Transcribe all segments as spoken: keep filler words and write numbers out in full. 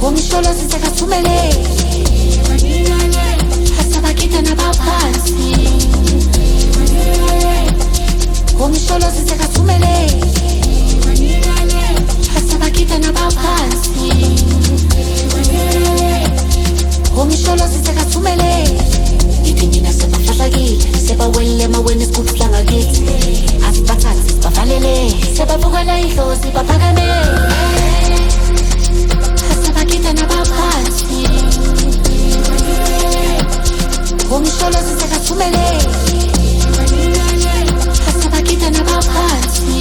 Umsholo sisekathumele asabakita nabaphansi Umsholo sisekathumele asabakita nabaphansi Umsholo sisekathumele Ipindina sebafahlakile sebawele maweni sikuhlanga kithi asibathathi sibavalele sebavukela idlozi baphakame Asabakita nabaphansi Umsholo sisekathumele Asabakita nabaphansi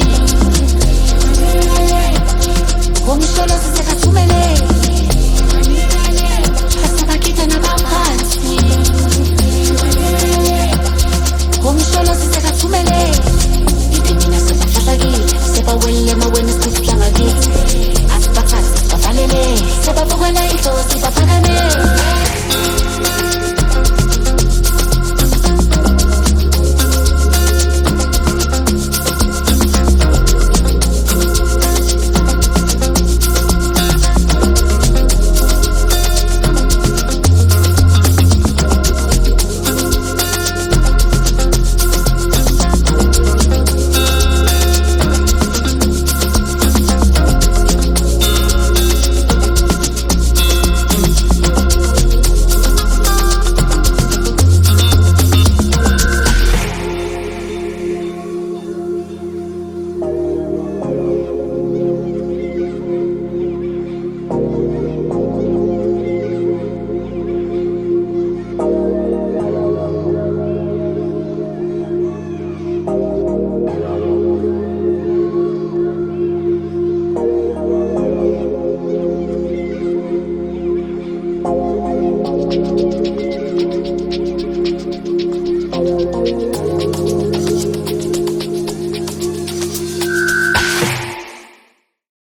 Umsholo sisekathumele Asabakita nabaphansi Umsholo sisekathumele Ipindina sebafahlakile sebawele maweni sikuhlanga kithi asibathathi bavalele sebavukela idlozi baphakame